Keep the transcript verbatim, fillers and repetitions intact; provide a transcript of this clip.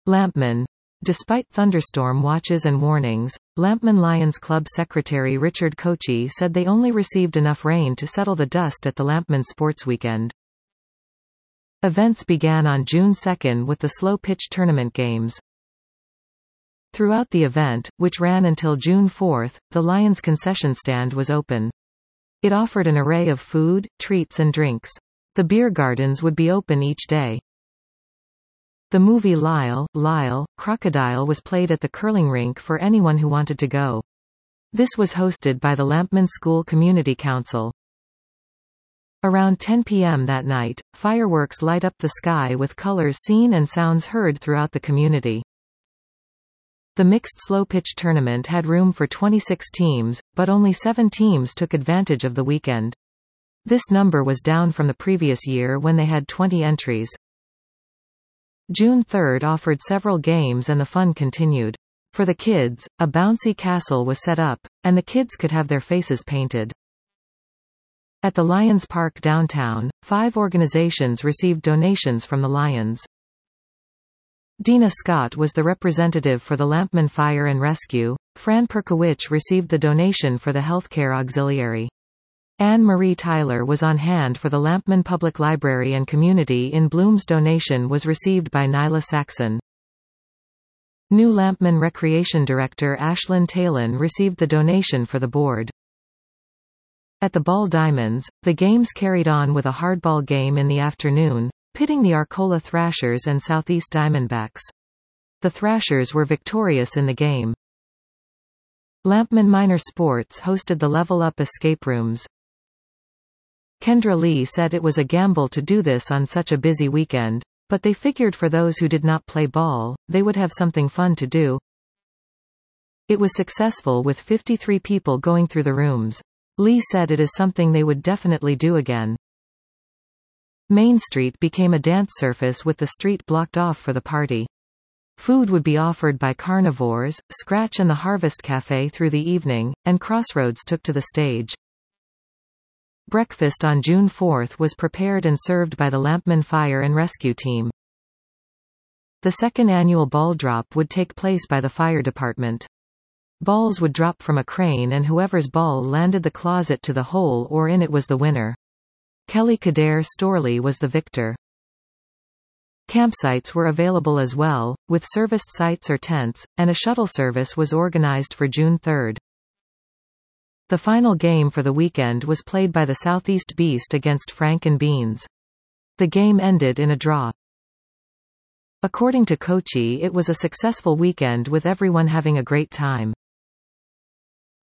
Lampman. Despite thunderstorm watches and warnings, Lampman Lions Club secretary Richard Kochi said they only received enough rain to settle the dust at the Lampman Sports Weekend. Events began on June second with the slow-pitch tournament games. Throughout the event, which ran until June fourth, the Lions concession stand was open. It offered an array of food, treats and drinks. The beer gardens would be open each day. The movie Lyle, Lyle, Crocodile was played at the curling rink for anyone who wanted to go. This was hosted by the Lampman School Community Council. Around ten p m that night, fireworks light up the sky with colors seen and sounds heard throughout the community. The mixed slow-pitch tournament had room for twenty-six teams, but only seven teams took advantage of the weekend. This number was down from the previous year when they had twenty entries. June third offered several games and the fun continued. For the kids, a bouncy castle was set up, and the kids could have their faces painted. At the Lions Park downtown, five organizations received donations from the Lions. Dina Scott was the representative for the Lampman Fire and Rescue. Fran Perkowicz received the donation for the Healthcare Auxiliary. Anne Marie Tyler was on hand for the Lampman Public Library, and Community in Bloom's donation was received by Nyla Saxon. New Lampman Recreation Director Ashlyn Talon received the donation for the board. At the Ball Diamonds, the games carried on with a hardball game in the afternoon, pitting the Arcola Thrashers and Southeast Diamondbacks. The Thrashers were victorious in the game. Lampman Minor Sports hosted the Level Up escape rooms. Kendra Lee said it was a gamble to do this on such a busy weekend, but they figured for those who did not play ball, they would have something fun to do. It was successful with fifty-three people going through the rooms. Lee said it is something they would definitely do again. Main Street became a dance surface with the street blocked off for the party. Food would be offered by carnivores, Scratch and the Harvest Cafe through the evening, and Crossroads took to the stage. Breakfast on June fourth was prepared and served by the Lampman Fire and Rescue Team. The second annual ball drop would take place by the fire department. Balls would drop from a crane and whoever's ball landed the closet to the hole or in it was the winner. Kelly Kadair Storley was the victor. Campsites were available as well, with serviced sites or tents, and a shuttle service was organized for June third. The final game for the weekend was played by the Southeast Beast against Frank and Beans. The game ended in a draw. According to Kochi, it was a successful weekend with everyone having a great time.